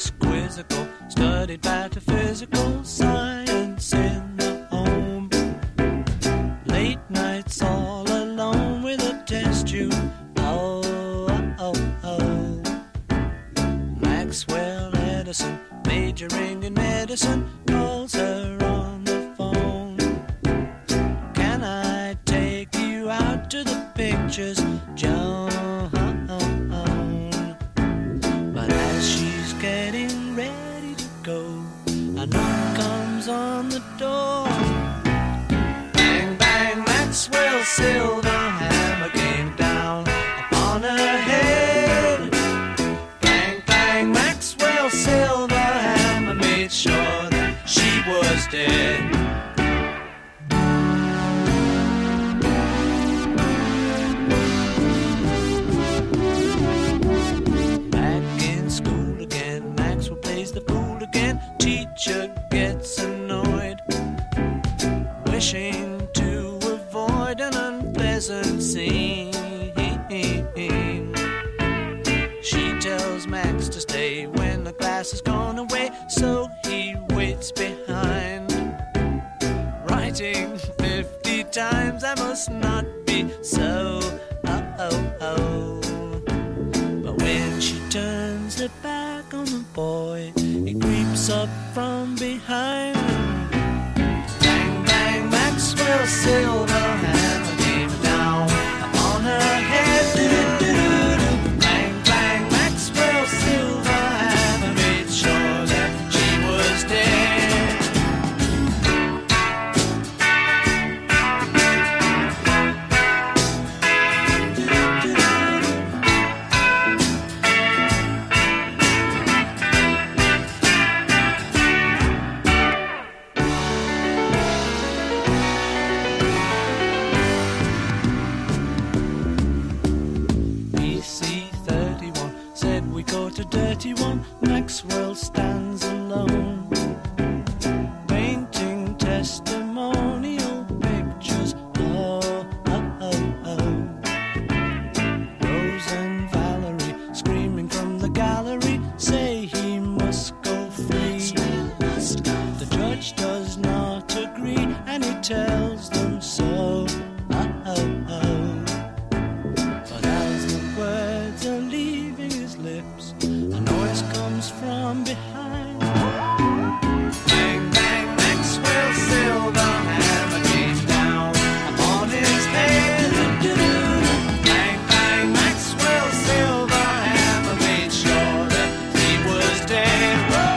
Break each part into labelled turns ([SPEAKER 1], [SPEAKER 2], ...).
[SPEAKER 1] was quizzical, studied metaphysical science in the home. Late nights all alone with a test tube. Maxwell Edison, majoring in medicine, calls her on the phone. Can I take you out to the pictures, Joan? But as she's getting ready to go, a knock comes on the door. Bang, bang, Maxwell Silverhammer came down upon her head. Bang, bang, Maxwell Silverhammer made sure that she was dead. Teacher gets annoyed, wishing to avoid an unpleasant scene. She tells Max to stay when the class has gone away, so he waits behind, writing 50 times, I must not be so. But when she turns her back on the boy, he creeps up from behind. Bang, bang, Maxwell Silverhammer came down upon her head. Do-do-do-do-do. Bang, bang, Maxwell Silverhammer made sure that she was dead. Dirty one, Maxwell stands alone, painting testimonial pictures. Rose and Valerie, screaming from the gallery, say he must go free. The judge does not agree, and he tells them so. But as the words are leaving his lips, a noise comes from behind. Bang, bang, Maxwell Silverhammer came down upon his head. Bang, bang, Maxwell Silverhammer made sure that he was dead.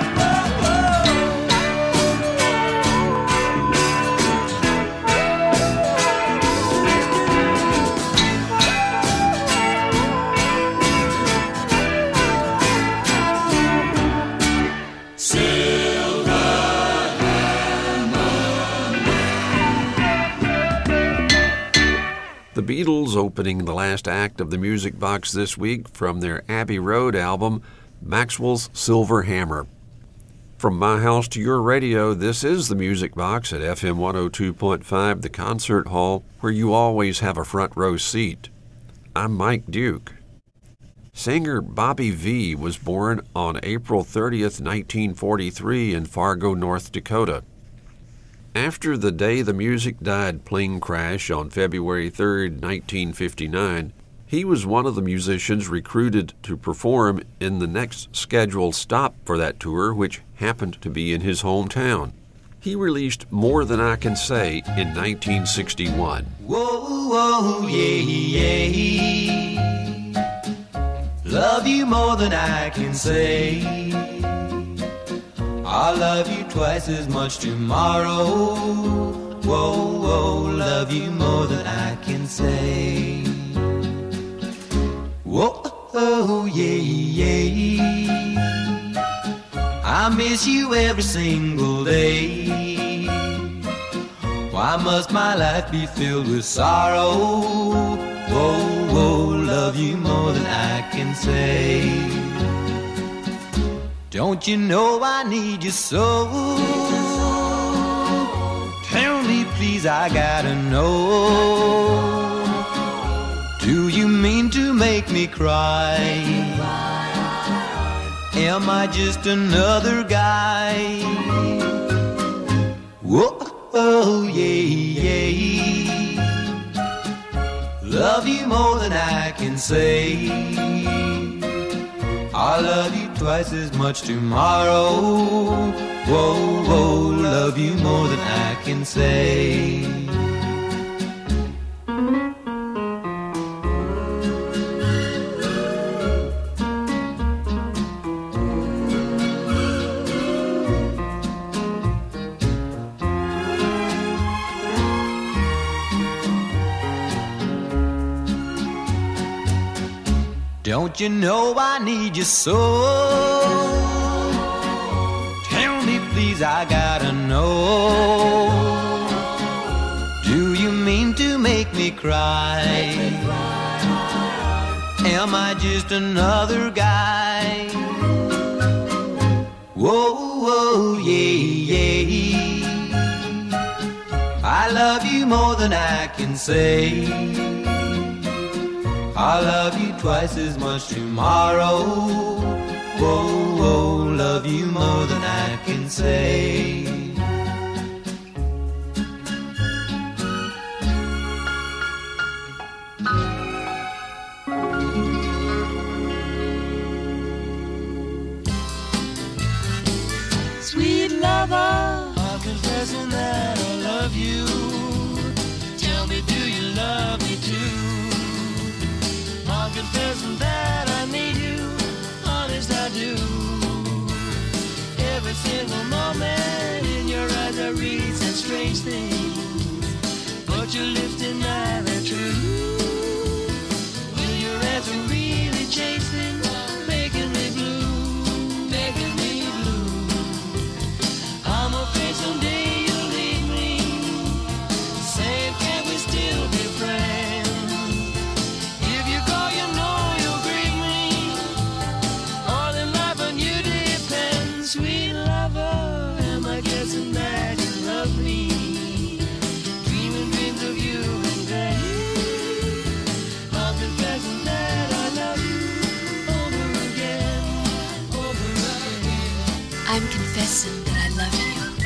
[SPEAKER 2] The Beatles opening the last act of the Music Box this week from their Abbey Road album, Maxwell's Silver Hammer. From my house to your radio, this is the Music Box at FM 102.5, the concert hall, where you always have a front row seat. I'm Mike Duke. Singer Bobby Vee was born on April 30th, 1943 in Fargo, North Dakota. After the Day the Music Died plane crash on February 3, 1959, he was one of the musicians recruited to perform in the next scheduled stop for that tour, which happened to be in his hometown. He released More Than I Can Say in 1961.
[SPEAKER 3] Whoa, whoa, yeah, yeah. Love you more than I can say. I'll love you twice as much tomorrow. Whoa, whoa, love you more than I can say. Whoa, oh, yeah, yeah. I miss you every single day. Why must my life be filled with sorrow? Whoa, whoa, love you more than I can say. Don't you know I need you so? Tell me please, I gotta know. Do you mean to make me cry? Am I just another guy? Whoa, oh, yeah, yeah. Love you more than I can say. I'll love you twice as much tomorrow. Whoa, whoa, love you more than I can say. Don't you know I need you so? Tell me please, I gotta know. Do you mean to make me cry? Am I just another guy? Whoa, whoa, yeah, yeah. I love you more than I can say. I'll love you twice as much tomorrow. Whoa, whoa, love you more than I can say.
[SPEAKER 1] Sweet lover, I'm confessing that I love you. Tell me, do you love me too? I'm confessing that I need you, honest I do. Every single moment in your eyes I read such strange things, but your lips deny they're true. Will your answer really change things, making me blue, making me blue? I'm afraid someday you'll leave me, saying can't we still be friends? That you love me, dreaming dreams of you in vain. I'm confessing that I love you over again, over again.
[SPEAKER 4] I'm confessing that I love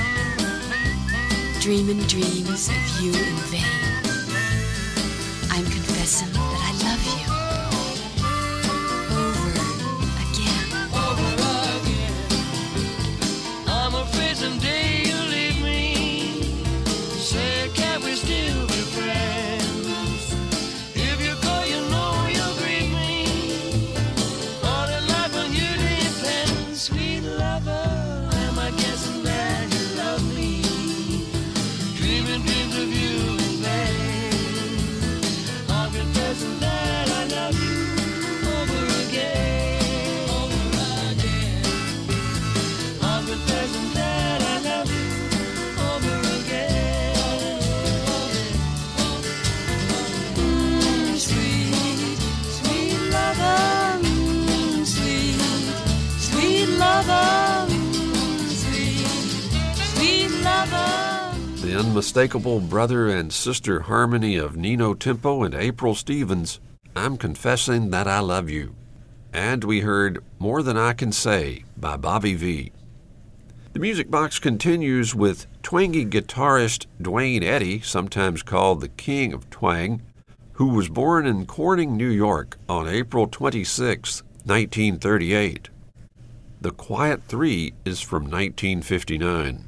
[SPEAKER 4] you, dreaming dreams of you in vain. I'm confessing that I love you over again,
[SPEAKER 1] over again. I'm afraid someday
[SPEAKER 2] The unmistakable brother and sister harmony of Nino Tempo and April Stevens, I'm Confessing That I Love You. And we heard More Than I Can Say by Bobby Vee. The Music Box continues with twangy guitarist Duane Eddy, sometimes called the King of Twang, who was born in Corning, New York on April 26, 1938. The Quiet Three is from 1959.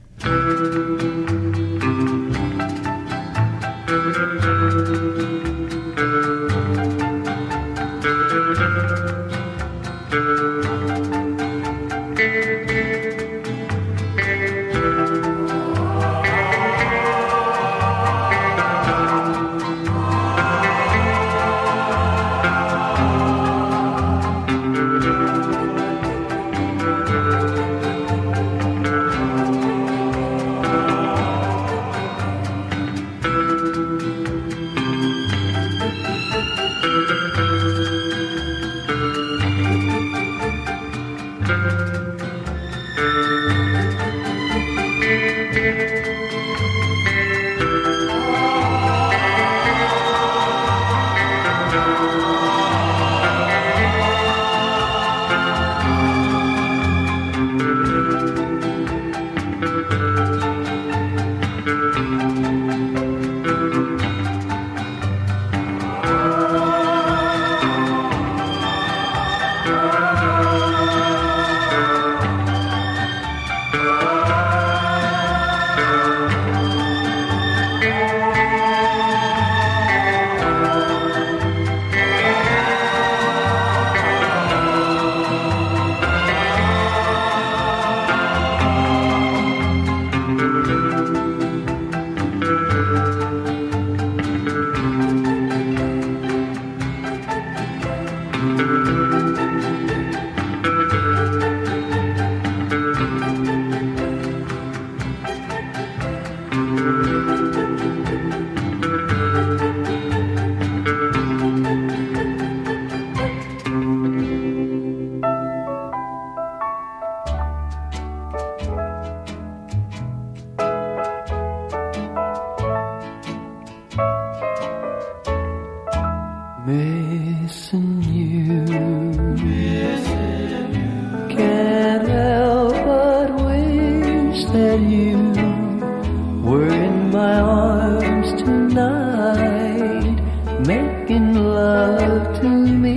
[SPEAKER 1] that you were in my arms tonight, making love to me,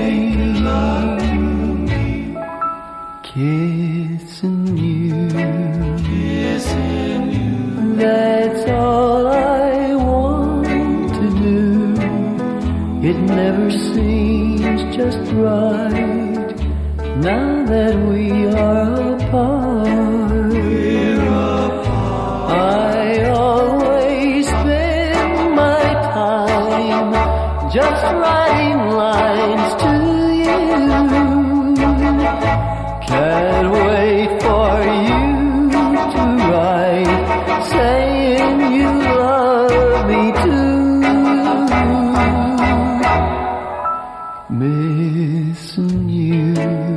[SPEAKER 1] kissing you, that's all I want to do. It never seems just right now that we are apart. I always spend my time just writing lines to you. Can't wait for you to write, saying you love me too. Missing you.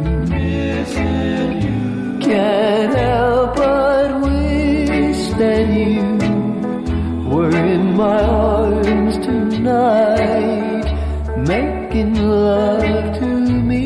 [SPEAKER 1] Can't help but wish that you were in my arms tonight, making love to me.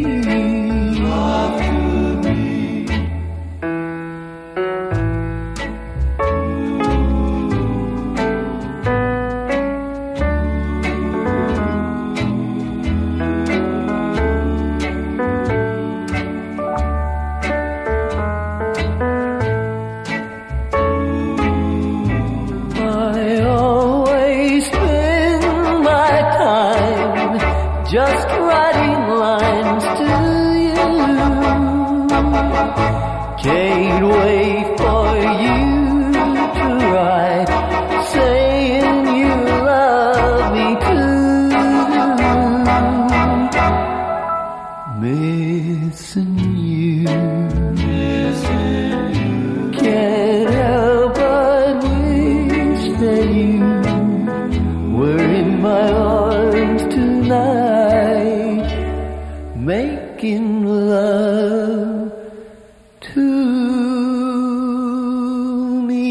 [SPEAKER 1] Just writing lines to you. Can't wait for you to write, saying you love me too. Missing you. Can't help but wish that you were in my arms tonight, making love to me.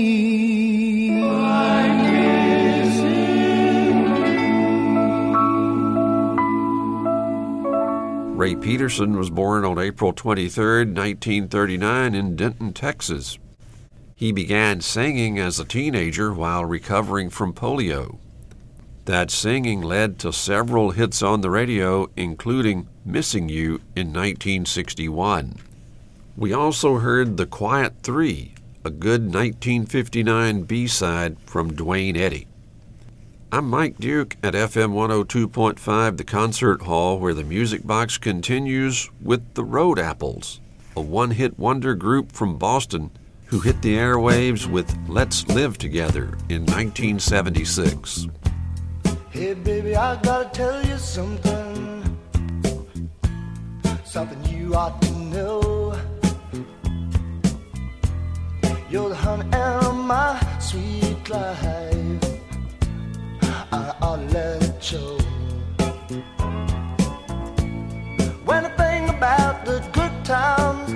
[SPEAKER 2] Ray Peterson was born on April 23, 1939 in Denton, Texas. He began singing as a teenager while recovering from polio. That singing led to several hits on the radio, including Missing You in 1961. We also heard The Quiet Three, a good 1959 B-side from Duane Eddy. I'm Mike Duke at FM 102.5, the concert hall, where the Music Box continues with the Road Apples, a one-hit wonder group from Boston who hit the airwaves with Let's Live Together in 1976.
[SPEAKER 5] Hey baby, I gotta tell you something you ought to know. You're the honey and my sweet life, I ought to let it show. When I think about the good times,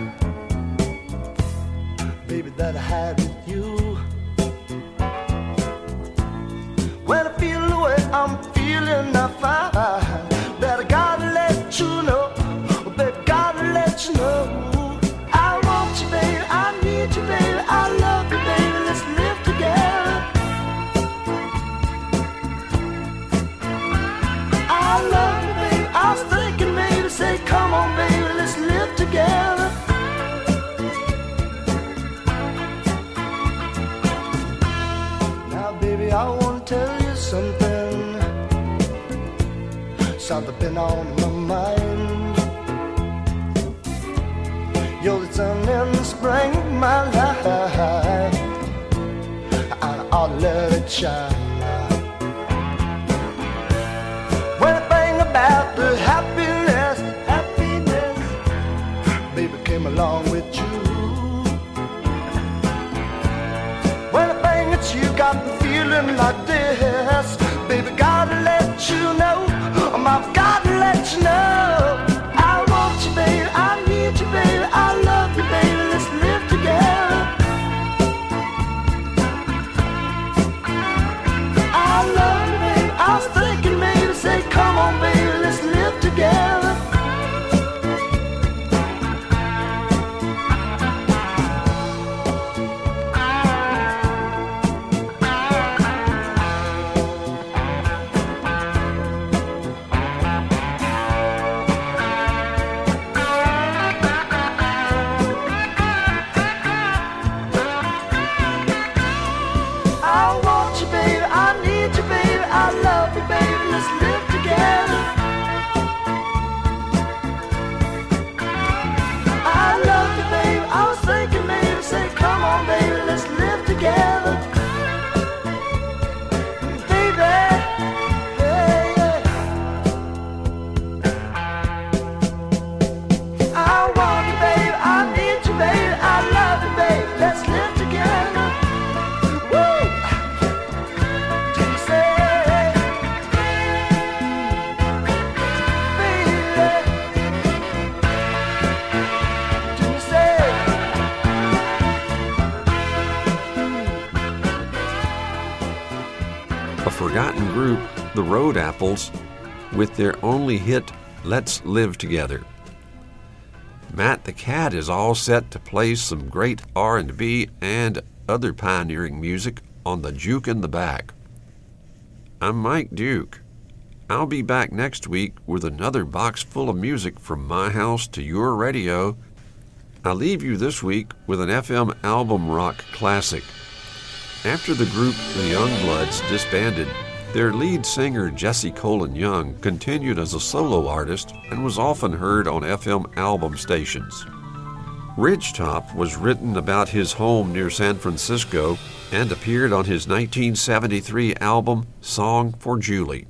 [SPEAKER 5] baby, that I had with you, when I feel the way I'm feeling, I find that I gotta let you know, baby, gotta let you know. I want you, baby, I need you, baby, I love you, baby, let's live together. I love you, baby, I was thinking maybe say, come on, baby, let's live together. Now, baby, I wanna tell you something been on my mind. You're the sun in the spring of my life, and I ought to let it shine. When I think about the happiness, baby, came along with you. When I think that you got me feeling like this, baby, gotta let you know, I've gotta let you know. I want you, baby, I need you, baby, I love you, baby, let's live together. I love you, baby, I was thinking maybe say, come on, baby, let's live together.
[SPEAKER 2] forgotten group, the Road Apples, with their only hit, Let's Live Together. Matt the Cat is all set to play some great R&B and other pioneering music on the Juke in the Back. I'm Mike Duke. I'll be back next week with another box full of music from my house to your radio. I'll leave you this week with an FM album rock classic. After the group The Youngbloods disbanded, their lead singer Jesse Colin Young continued as a solo artist and was often heard on FM album stations. Ridgetop was written about his home near San Francisco and appeared on his 1973 album Song for Julie.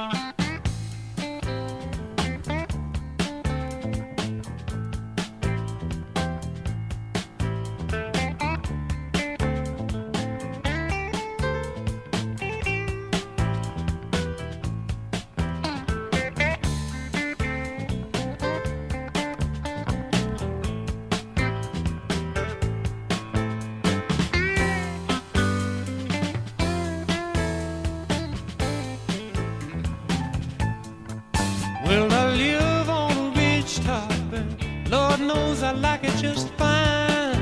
[SPEAKER 1] Well, I live on a ridgetop, and Lord knows I like it just fine.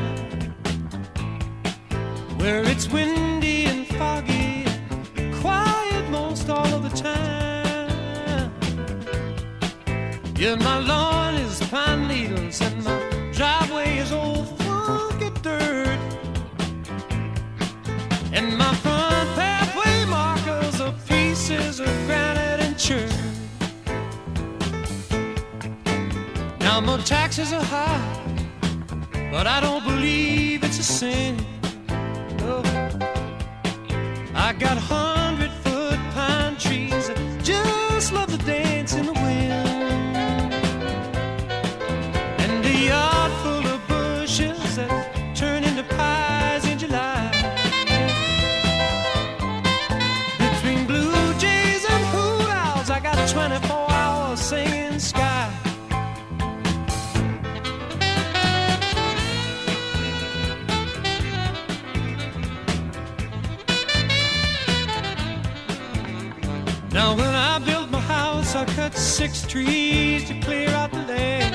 [SPEAKER 1] Where it's windy and foggy, quiet most all of the time. Yeah, my lawn is pine needles, and my driveway is old funky dirt. And my front pathway markers are pieces of granite and chert. Now my taxes are high, but I don't believe it's a sin. No. I got 100-foot pine trees that just love to dance in the wind, and a yard full of bushes that turn into pies in July. Between blue jays and hoot owls, I got 24 hours singing sky. Now when I built my house, I cut 6 trees to clear out the land.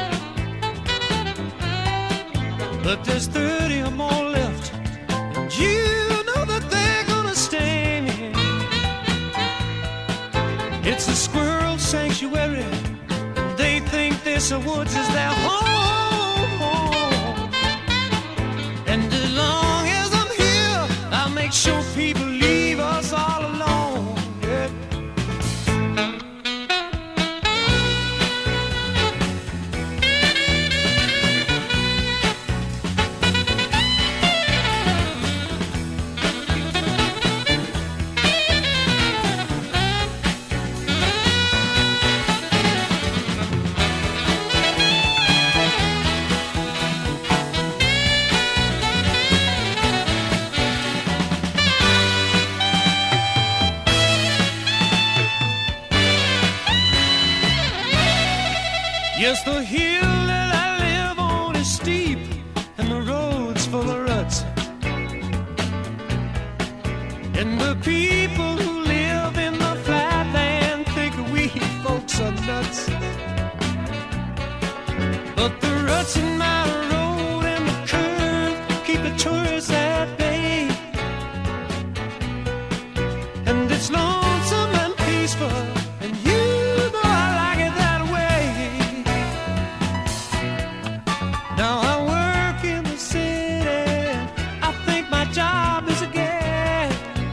[SPEAKER 1] But there's 30 or more left, and you know that they're gonna stand. It's a squirrel sanctuary, and they think this woods is their home. And as long as I'm here, I'll make sure people leave us all alone. Yeah. Yes, the hill that I live on is steep, and the road's full of ruts. And the people who live in the flatland think we folks are nuts. But the ruts in my road and the curve keep the tourists at bay. And it's lonesome and peaceful, and you know I like it that way. Now I work in the city, I think my job is a gas.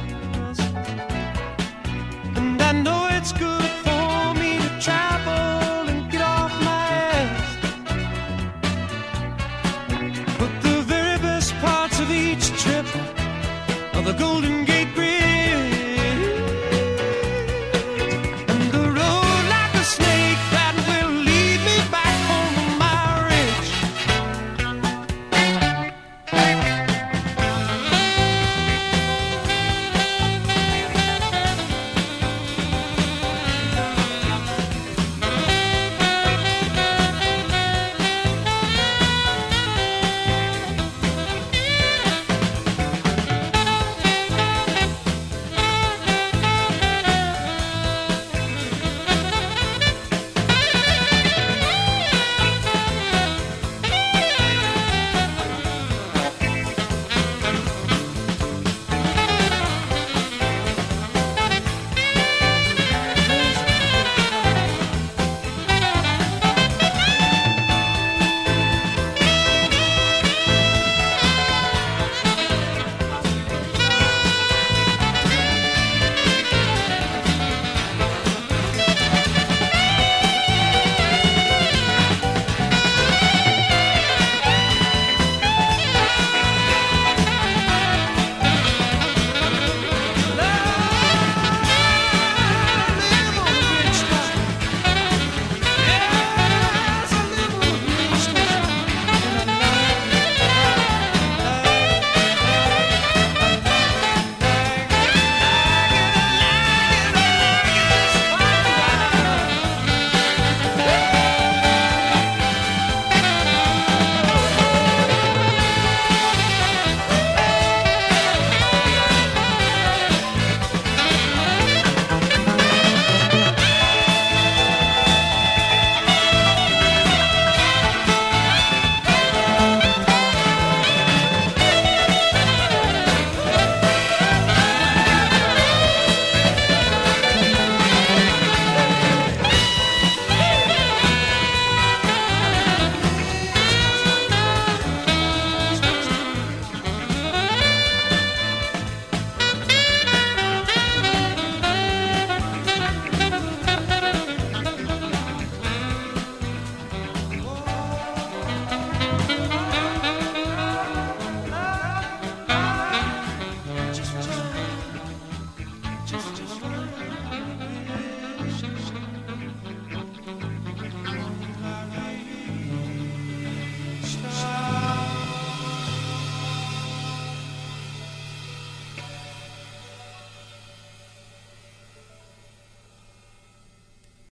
[SPEAKER 1] And I know it's good for me to travel and get off my ass. But the very best parts of each trip are the golden